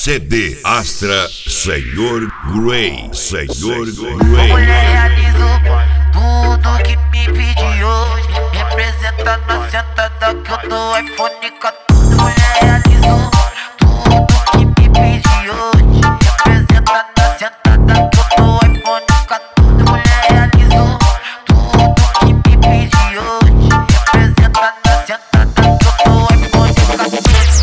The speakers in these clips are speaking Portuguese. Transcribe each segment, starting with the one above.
CD Astra, Senhor Grey, Senhor Grey. Mulher realizou tudo que me pediu hoje. Representa na sentada que eu dou iPhone 14. Mulher realizou tudo que me pediu hoje. Representa na sentada que eu dou iPhone 14. Mulher realizou tudo que me pediu hoje. Representa na sentada que eu dou iPhone 14.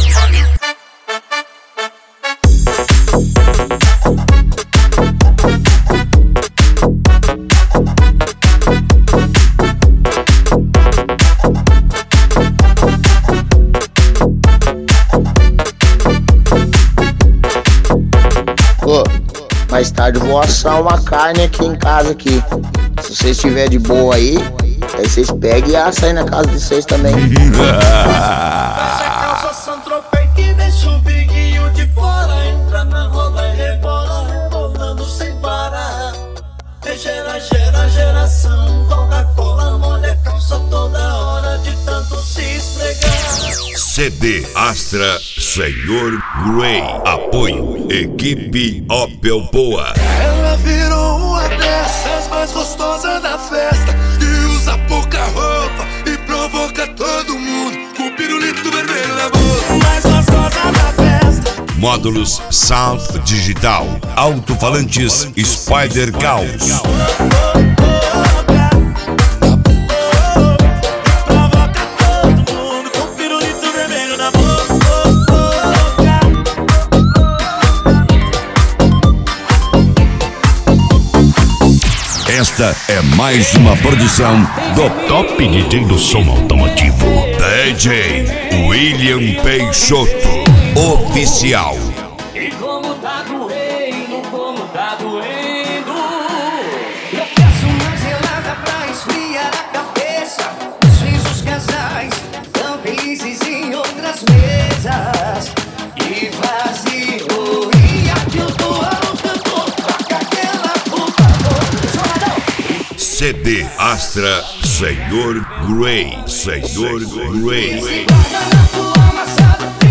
Mais tarde eu vou assar uma carne aqui em casa aqui. Se vocês estiverem de boa aí vocês pegam e assam aí na casa de vocês também. Fecha a calça, Santropei e deixa o biguinho de fora. Entra na roda e rebola, rebolando sem parar. Gera geração, Coca-Cola molha a calça toda hora de tanto se esfregar. CD Astra, Senhor Grey. Apoio Equipe Opel Boa. Ela virou uma dessas mais gostosas da festa, e usa pouca roupa e provoca todo mundo com o pirulito vermelho na boca. Mais gostosa da festa. Módulos Sound Digital, alto-falantes Spider Caos. Esta é mais uma produção do Top DJ do som automotivo, DJ William Peixoto Oficial. E como tá doendo, eu peço mais gelada pra esfriar a cabeça. Os risos casais tão felizes em outras mesas. E vazio, e aqui eu tô lutando, toca aquela puta boca. CD Astra, Senhor Grey, Senhor Grey. Guarda na tua amassada.